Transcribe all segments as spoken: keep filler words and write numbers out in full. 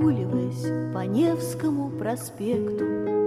Прогуливаясь по Невскому проспекту,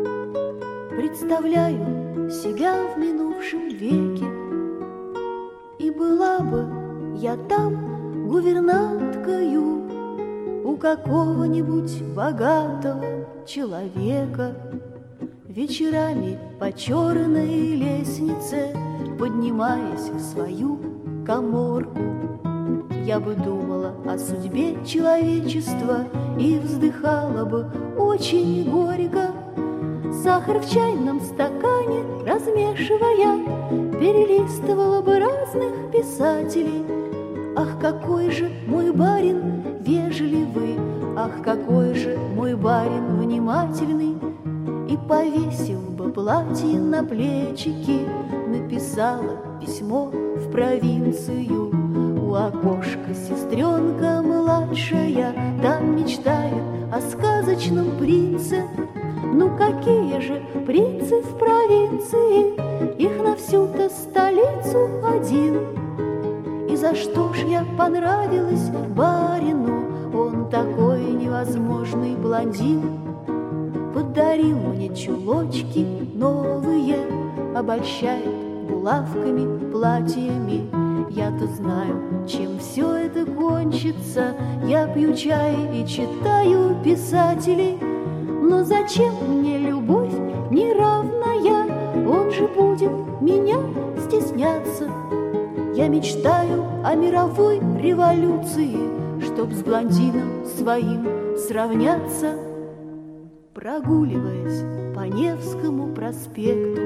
представляю себя в минувшем веке, и была бы я там гувернанткою у какого-нибудь богатого человека. Вечерами по черной лестнице, поднимаясь в свою каморку, я бы думала о судьбе человечества и вздыхала бы очень горько. Сахар в чайном стакане размешивая, перелистывала бы разных писателей. Ах, какой же мой барин вежливый, ах, какой же мой барин внимательный. И, повесив бы платье на плечики, написала письмо в провинцию. У окошка сестренка младшая там мечтает о сказочном принце. Ну какие же принцы в провинции, их на всю-то столицу один. И за что ж я понравилась барину, он такой невозможный блондин. Подарил мне чулочки новые, обольщает булавками, платьями. Я-то знаю, чем все это кончится. Я пью чай и читаю писателей. Но зачем мне любовь неравная? Он же будет меня стесняться. Я мечтаю о мировой революции, чтоб с блондином своим сравняться. Прогуливаясь по Невскому проспекту,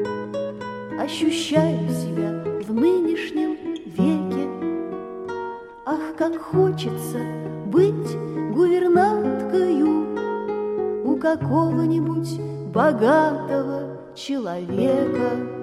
ощущаю себя в нынешнем веке. Ах, как хочется быть гувернанткою у какого-нибудь богатого человека.